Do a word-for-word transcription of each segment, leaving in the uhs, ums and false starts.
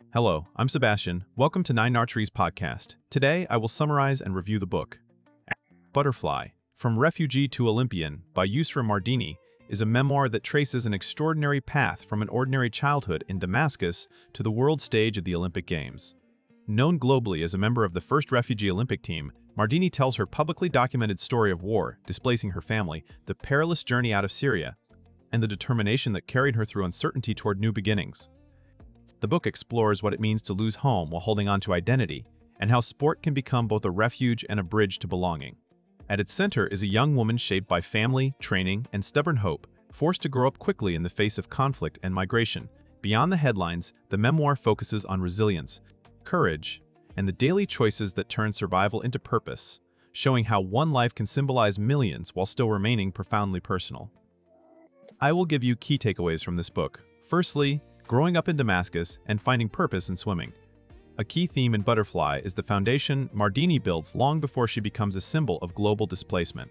Hello, I'm Sebastian. Welcome to Nine Archery's podcast. Today, I will summarize and review the book. Butterfly, From Refugee to Olympian by Yusra Mardini is a memoir that traces an extraordinary path from an ordinary childhood in Damascus to the world stage of the Olympic Games. Known globally as a member of the first refugee Olympic team, Mardini tells her publicly documented story of war, displacing her family, the perilous journey out of Syria, and the determination that carried her through uncertainty toward new beginnings. The book explores what it means to lose home while holding on to identity, and how sport can become both a refuge and a bridge to belonging. At its center is a young woman shaped by family, training, and stubborn hope, forced to grow up quickly in the face of conflict and migration. Beyond the headlines, the memoir focuses on resilience, courage, and the daily choices that turn survival into purpose, showing how one life can symbolize millions while still remaining profoundly personal. I will give you key takeaways from this book. Firstly, growing up in Damascus and finding purpose in swimming. A key theme in Butterfly is the foundation Mardini builds long before she becomes a symbol of global displacement.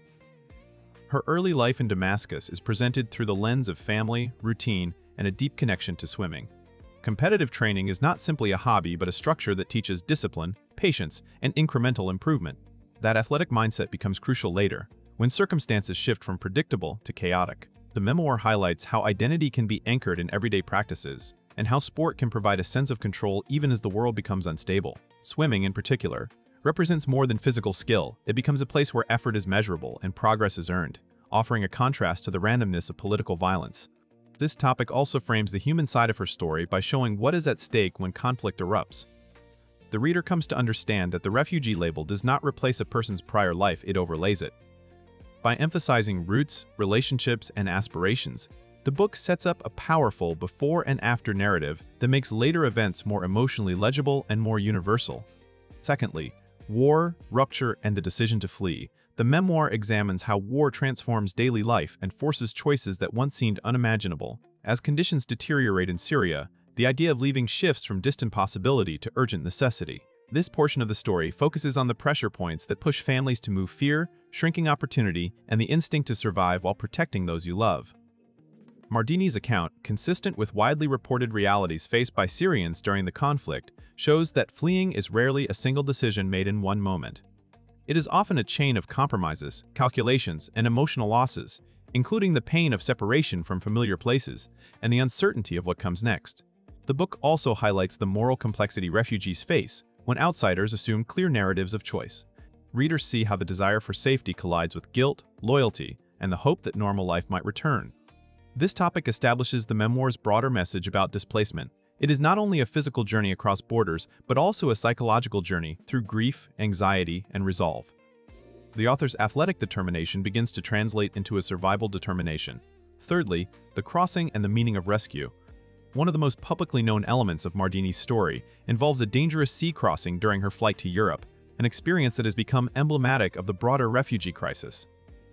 Her early life in Damascus is presented through the lens of family, routine, and a deep connection to swimming. Competitive training is not simply a hobby but a structure that teaches discipline, patience, and incremental improvement. That athletic mindset becomes crucial later, when circumstances shift from predictable to chaotic. The memoir highlights how identity can be anchored in everyday practices, and how sport can provide a sense of control even as the world becomes unstable. Swimming, in particular, represents more than physical skill. It becomes a place where effort is measurable and progress is earned, offering a contrast to the randomness of political violence. This topic also frames the human side of her story by showing what is at stake when conflict erupts. The reader comes to understand that the refugee label does not replace a person's prior life, it overlays it. By emphasizing roots, relationships, and aspirations, the book sets up a powerful before and after narrative that makes later events more emotionally legible and more universal. Secondly, war, rupture, and the decision to flee. The memoir examines how war transforms daily life and forces choices that once seemed unimaginable. As conditions deteriorate in Syria, the idea of leaving shifts from distant possibility to urgent necessity. This portion of the story focuses on the pressure points that push families to move fear, shrinking opportunity, and the instinct to survive while protecting those you love. Mardini's account, consistent with widely reported realities faced by Syrians during the conflict, shows that fleeing is rarely a single decision made in one moment. It is often a chain of compromises, calculations, and emotional losses, including the pain of separation from familiar places and the uncertainty of what comes next. The book also highlights the moral complexity refugees face when outsiders assume clear narratives of choice. Readers see how the desire for safety collides with guilt, loyalty, and the hope that normal life might return. This topic establishes the memoir's broader message about displacement. It is not only a physical journey across borders, but also a psychological journey through grief, anxiety, and resolve. The author's athletic determination begins to translate into a survival determination. Thirdly, the crossing and the meaning of rescue. One of the most publicly known elements of Mardini's story involves a dangerous sea crossing during her flight to Europe, an experience that has become emblematic of the broader refugee crisis.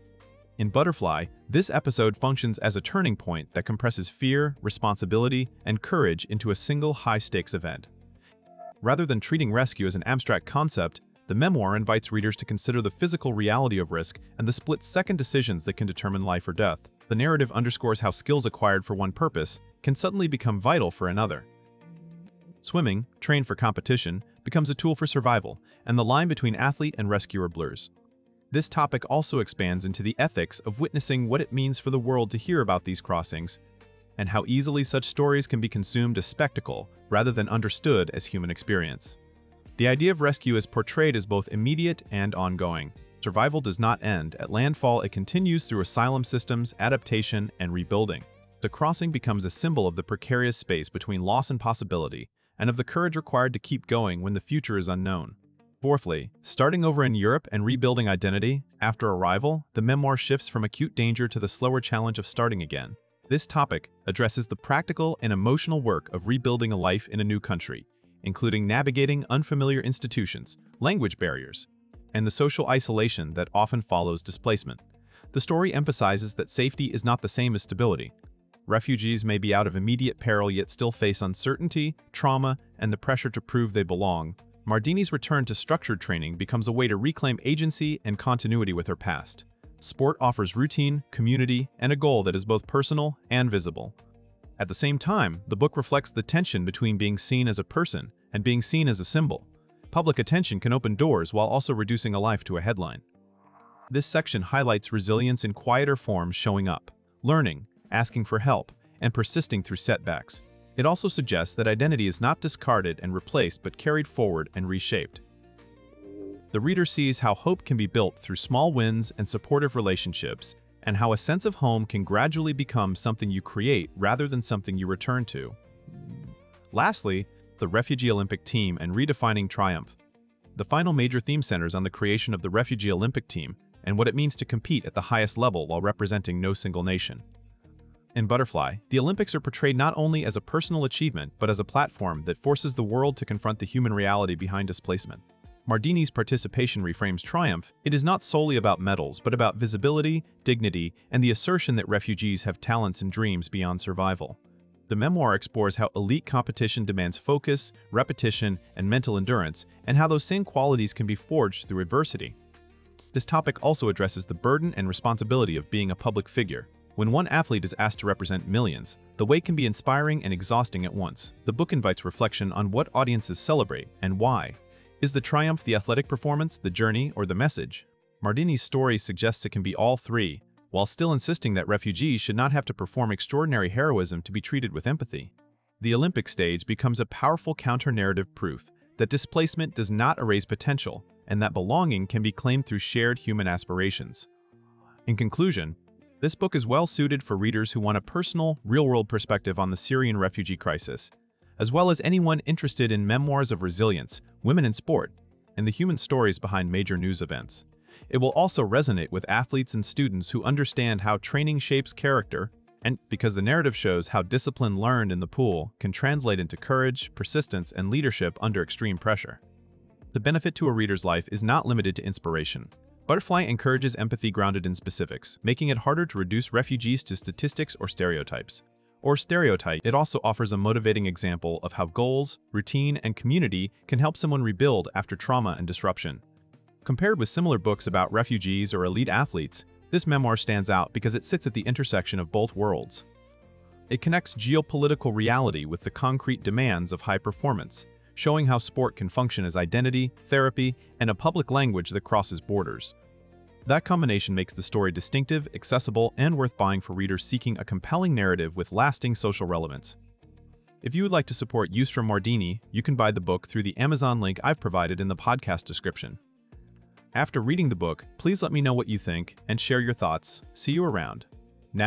In Butterfly, this episode functions as a turning point that compresses fear, responsibility, and courage into a single high-stakes event. Rather than treating rescue as an abstract concept, the memoir invites readers to consider the physical reality of risk and the split-second decisions that can determine life or death. The narrative underscores how skills acquired for one purpose can suddenly become vital for another. Swimming, trained for competition, becomes a tool for survival, and the line between athlete and rescuer blurs. This topic also expands into the ethics of witnessing, what it means for the world to hear about these crossings, and how easily such stories can be consumed as spectacle rather than understood as human experience. The idea of rescue is portrayed as both immediate and ongoing. Survival does not end. At landfall, it continues through asylum systems, adaptation, and rebuilding. The crossing becomes a symbol of the precarious space between loss and possibility, and of the courage required to keep going when the future is unknown. Fourthly, starting over in Europe and rebuilding identity. After arrival, the memoir shifts from acute danger to the slower challenge of starting again. This topic addresses the practical and emotional work of rebuilding a life in a new country, including navigating unfamiliar institutions, language barriers, and the social isolation that often follows displacement. The story emphasizes that safety is not the same as stability. Refugees may be out of immediate peril yet still face uncertainty, trauma, and the pressure to prove they belong. Mardini's return to structured training becomes a way to reclaim agency and continuity with her past. Sport offers routine, community, and a goal that is both personal and visible. At the same time, the book reflects the tension between being seen as a person and being seen as a symbol. Public attention can open doors while also reducing a life to a headline. This section highlights resilience in quieter forms, showing up, learning, asking for help, and persisting through setbacks. It also suggests that identity is not discarded and replaced but carried forward and reshaped. The reader sees how hope can be built through small wins and supportive relationships, and how a sense of home can gradually become something you create rather than something you return to. Lastly, the Refugee Olympic Team and redefining triumph. The final major theme centers on the creation of the Refugee Olympic Team and what it means to compete at the highest level while representing no single nation. In Butterfly, the Olympics are portrayed not only as a personal achievement but as a platform that forces the world to confront the human reality behind displacement. Mardini's participation reframes triumph. It is not solely about medals, but about visibility, dignity, and the assertion that refugees have talents and dreams beyond survival. The memoir explores how elite competition demands focus, repetition, and mental endurance, and how those same qualities can be forged through adversity. This topic also addresses the burden and responsibility of being a public figure. When one athlete is asked to represent millions, the weight can be inspiring and exhausting at once. The book invites reflection on what audiences celebrate and why. Is the triumph the athletic performance, the journey, or the message? Mardini's story suggests it can be all three, while still insisting that refugees should not have to perform extraordinary heroism to be treated with empathy. The Olympic stage becomes a powerful counter-narrative proof that displacement does not erase potential, and that belonging can be claimed through shared human aspirations. In conclusion, this book is well-suited for readers who want a personal, real-world perspective on the Syrian refugee crisis, as well as anyone interested in memoirs of resilience, women in sport, and the human stories behind major news events. It will also resonate with athletes and students who understand how training shapes character, and because the narrative shows how discipline learned in the pool can translate into courage, persistence, and leadership under extreme pressure. The benefit to a reader's life is not limited to inspiration. Butterfly encourages empathy grounded in specifics, making it harder to reduce refugees to statistics or stereotypes. Or stereotype, it also offers a motivating example of how goals, routine, and community can help someone rebuild after trauma and disruption. Compared with similar books about refugees or elite athletes, this memoir stands out because it sits at the intersection of both worlds. It connects geopolitical reality with the concrete demands of high performance, showing how sport can function as identity, therapy, and a public language that crosses borders. That combination makes the story distinctive, accessible, and worth buying for readers seeking a compelling narrative with lasting social relevance. If you would like to support Yusra Mardini, you can buy the book through the Amazon link I've provided in the podcast description. After reading the book, please let me know what you think and share your thoughts. See you around.